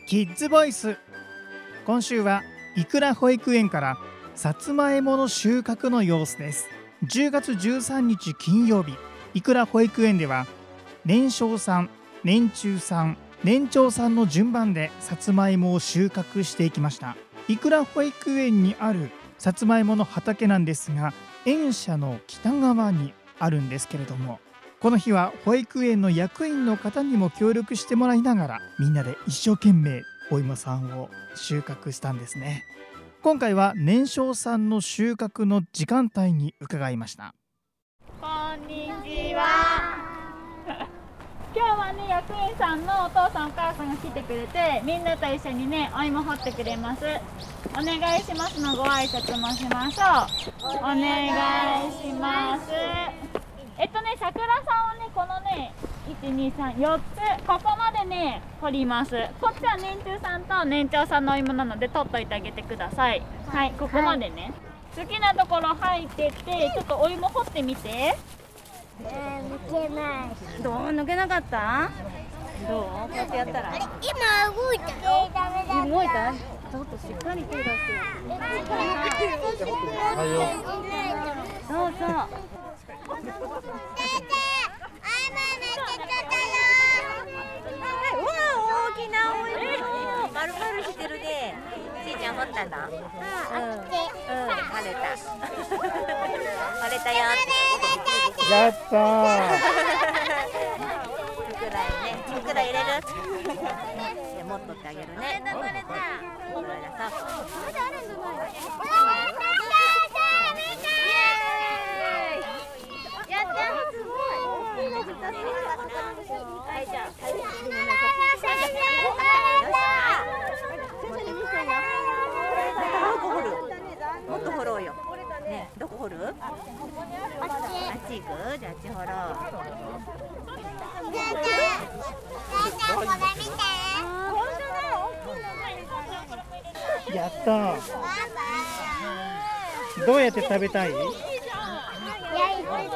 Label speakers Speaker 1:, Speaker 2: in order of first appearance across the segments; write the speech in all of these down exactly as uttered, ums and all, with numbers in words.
Speaker 1: キッズボイス。今週はいくら保育園からさつまいもの収穫の様子です。じゅうがつじゅうさんにち金曜日、いくら保育園では年少さん、年中さん、年長さんの順番でさつまいもを収穫していきました。いくら保育園にあるさつまいもの畑なんですが、園舎の北側にあるんですけれども、この日は保育園の役員の方にも協力してもらいながら、みんなで一生懸命お芋さんを収穫したんですね。今回は年少さんの収穫の時間帯に伺いました。
Speaker 2: こんにちは。今日はね、役員さんのお父さんお母さんが来てくれて、みんなと一緒にね、お芋掘ってくれます。お願いしますのご挨拶もしましょう。お願いします。えっとね、桜さんをね、このね、いち、に、さん、よっつ、ここまでね、掘ります。こっちは年中さんと年長さんのお芋なので、取っといてあげてください。はい、ここまでね。好きなところ入ってって、ちょっとお芋掘ってみて。
Speaker 3: えー、抜けない。
Speaker 2: どう抜けなかった？どう？こうやってやったら。
Speaker 3: 今動いたよ。えー、ダメだった。
Speaker 2: 動いた？ちょっとしっかり手出して。
Speaker 3: はいよ。
Speaker 2: そうそう。
Speaker 3: 先生、あーまめてちゃったよ。
Speaker 4: うわあ、大きなお芋。丸々してるで。ちいちゃん掘ったんだ。うん。うん。割れた。割れたよ。
Speaker 1: やったー。
Speaker 4: ふくらね、ふくら入れる。で、持っとってあげるね。割れた、割れた。割れた。まだあるんじゃない？やったー。すごい。はい、じゃあ。もっと掘ろうよ。ね、どこ掘る？あっち行く？じゃああっち掘ろう。
Speaker 1: やったー。どうやって食べたい？
Speaker 3: 焼いて食べる。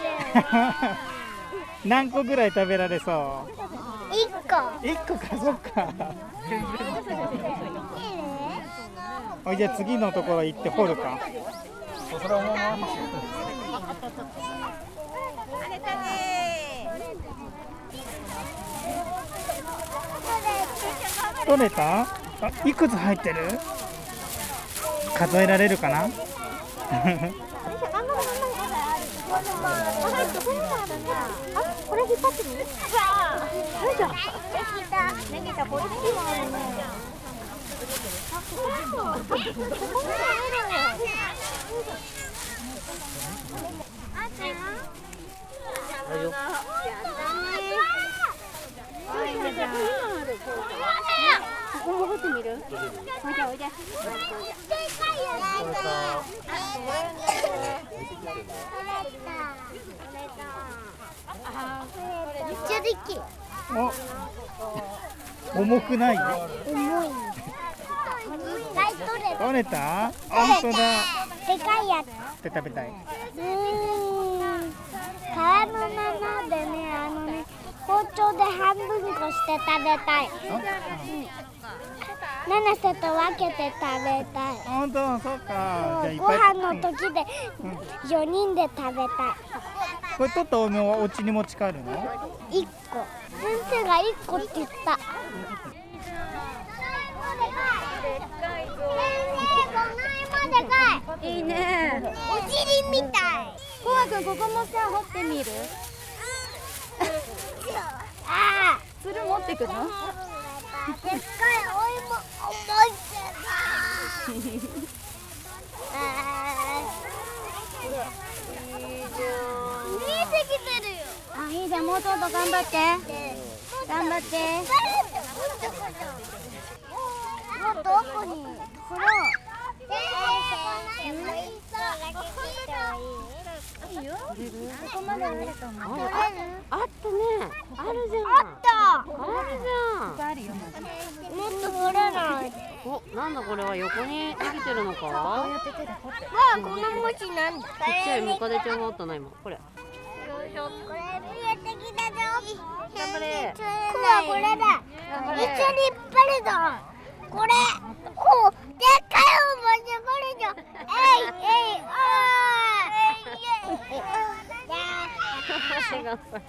Speaker 1: 何個ぐらい食べられそう？
Speaker 3: 一個。
Speaker 1: 一個か、そっか。おい、じゃあ次のところ行って掘るか。取れた？あ、いくつ入ってる？数えられるかな？
Speaker 3: これ引っ張ってみる？よいしょ。できた。できた。こっちもあるね。ここも掘ってみる？おいでおいで。めっちゃできる。
Speaker 1: お、重くない？
Speaker 3: 重い。
Speaker 1: 取れた？本当だ。
Speaker 3: でかいやつ。
Speaker 1: で食べたい。
Speaker 3: うーん。皮のままでね、あのね、包丁で半分こして食べたい。七瀬と分けて食べたい。
Speaker 1: 本当、そうか。
Speaker 3: ご飯の時でよにんで食べたい。
Speaker 1: これ取ったお芋はお家に持ち帰るの？
Speaker 3: いっこ。先生がいっこって言った。
Speaker 4: いいね。
Speaker 3: お尻みたい。
Speaker 4: こうくん、ここもさ、掘ってみる？
Speaker 3: ああ。
Speaker 4: つる持ってくの？
Speaker 3: でっかいお芋重いけど。見えてきてるよ。
Speaker 4: あ、いいじゃん、もうちょっと頑張って。頑張って。
Speaker 3: もうどこに掘ろう。いいよ。ここまであると思う。
Speaker 4: あったね。あるじゃん。
Speaker 3: あった。
Speaker 4: あるじゃん。
Speaker 2: あるよ。
Speaker 3: もっと掘らない。
Speaker 4: お、なんだこれは横に伸びてるのか？
Speaker 3: わあ、この虫なんだ。
Speaker 4: ちっちゃいムカデちゃんがあったな今。これ。
Speaker 3: これ見えてきたぞ。
Speaker 4: 頑張れ。
Speaker 3: こはこれだ。 一緒に引っ張るぞ。これ、お、でっかいおもちゃこれじゃん。えいえいおーい。えいえい。取れた。取れ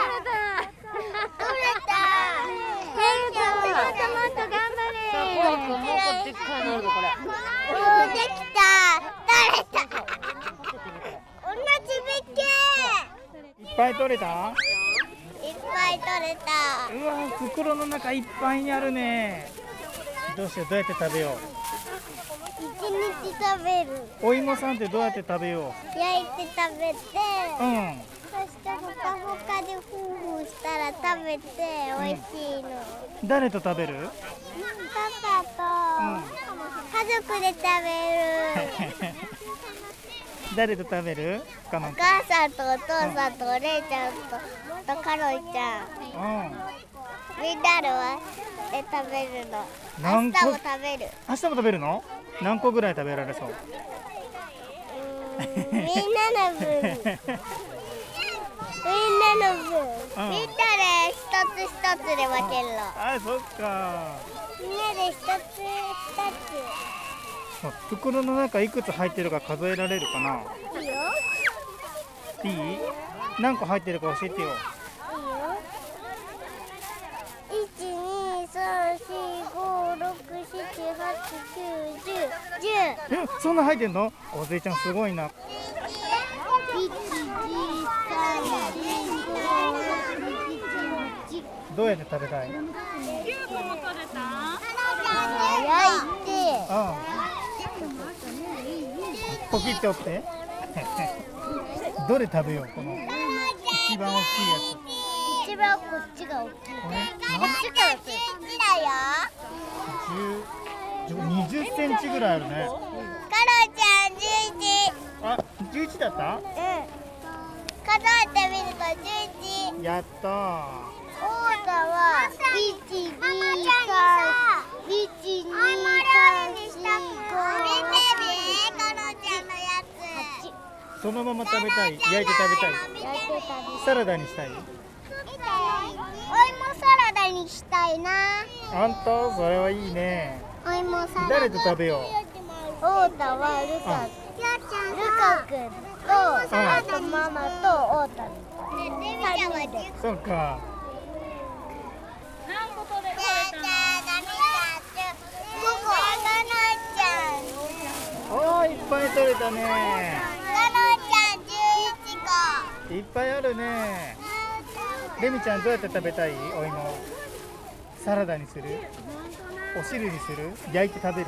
Speaker 3: た。もっともっと頑張れ。もっともっとでっかいのあるぞこれ。おー、できた。取れた。同じべっけ。
Speaker 1: いっぱい取れた？
Speaker 3: いっぱい取れた。
Speaker 1: うわ、袋の中いっぱいにあるね。どうしよう、どうやって食べよ
Speaker 3: 一日食べる。
Speaker 1: う。お芋さんってどうやって食べよ
Speaker 3: 焼いて食べて、
Speaker 1: う。うん。
Speaker 3: そしてほかほかでフーフーしたら食べて美味しいの。
Speaker 1: 誰と食べる？
Speaker 3: パパと家族で食べる。
Speaker 1: 誰と食べる？かの
Speaker 3: お母さんとお父さんとお姉ちゃんととカロイちゃん。
Speaker 1: うん。
Speaker 3: みんなではで食べるの。
Speaker 1: 何個
Speaker 3: 明日も食べる。
Speaker 1: 明日も食べるの？何個ぐらい食べられそう？
Speaker 3: うーん、みんなの分。みんなの分。
Speaker 1: うん
Speaker 3: みんなで一つ一つで分けるの。
Speaker 1: あ、そっか。
Speaker 3: みんなで一つ一
Speaker 1: 袋の中いくつ入ってるか数えられるかな？
Speaker 3: つ。いいよ。
Speaker 1: いい？何個入ってるか教えてよ。
Speaker 3: いいよ。一二三四五六七八九十十。
Speaker 1: え、そんな入ってんの？おじいちゃんすごいな。
Speaker 3: 一二三四五六七。
Speaker 1: どうやって食べたい？
Speaker 2: きゅうこも取れた？
Speaker 3: 焼いて。
Speaker 1: ああ、ポキって折って。どれ食べよう、この一番大きいやつ。
Speaker 3: 一番こっちが大きい。こ
Speaker 1: これ
Speaker 3: っちから十一だよ。
Speaker 1: 十、二十センチぐらいあるね。
Speaker 3: カロちゃん十一。
Speaker 1: あ、十一だった？
Speaker 3: うん。数えてみると十一。
Speaker 1: やったー。
Speaker 3: オーダは一二三一二三四五。
Speaker 1: そのまま食べたい？焼いて食べたい？
Speaker 3: 焼いて食べる。
Speaker 1: サラダにしたい？
Speaker 3: お芋サラダにしたいな。
Speaker 1: あんた、それはいいね。
Speaker 3: お芋サラダ。
Speaker 1: 誰と食べよ
Speaker 3: オーダはルカ、ルカ君と、あとママとオーダ。三人で。
Speaker 1: う？そうか。
Speaker 2: 何個取れ取れたの？
Speaker 3: ここ
Speaker 1: ああ、いっぱい取れたね。
Speaker 3: カノちゃんじゅういちこ。
Speaker 1: いっぱいあるね。レミちゃんどうやって食べたい？お芋。サラダにする？お汁にする？焼いて食べる？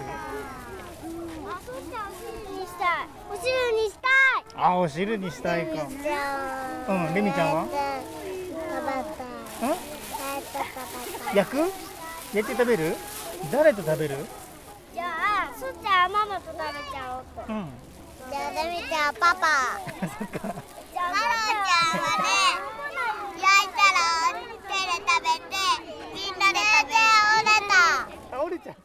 Speaker 3: お汁にしたい。
Speaker 1: あ、お汁にしたいか。うん、レミちゃんは？ん？焼く？焼いて食べる？誰と食べる？
Speaker 3: じゃあ、すっちゃんはママと食べちゃおうと。
Speaker 1: うん。
Speaker 3: じゃあ、レミちゃんはパパ。
Speaker 1: そっか。
Speaker 3: カロちゃんはね、焼いたら手で食べて、みんなで食べて折れた。
Speaker 1: 倒れちゃった。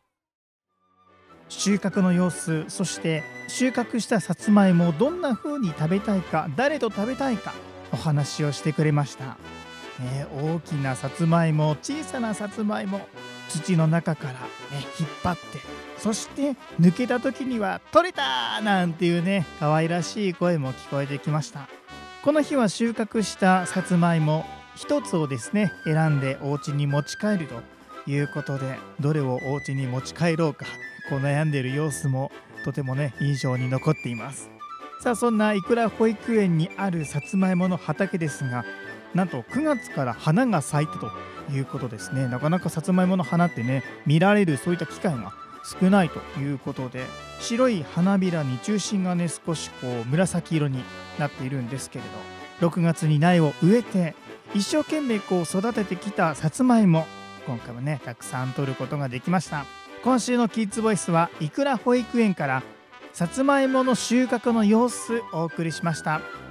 Speaker 1: 収穫の様子、そして収穫したさつまいもをどんな風に食べたいか、誰と食べたいかお話をしてくれました。ね、大きなさつまいも、小さなさつまいも、土の中から、ね、引っ張って、そして抜けた時には取れたなんていうね、可愛らしい声も聞こえてきました。この日は収穫したさつまいも一つをですね、選んでお家に持ち帰るということで、どれをお家に持ち帰ろうか、こう悩んでいる様子もとてもね、印象に残っています。さあ、そんな伊倉保育園にあるさつまいもの畑ですが、なんとくがつから花が咲いたということですね。なかなかさつまいもの花ってね、見られるそういった機会が少ないということで、白い花びらに中心がね、少しこう紫色になっているんですけれど、ろくがつに苗を植えて一生懸命こう育ててきたさつまいも、今回もね、たくさん取ることができました。今週のキッズボイスは伊倉保育園からさつまいもの収穫の様子をお送りしました。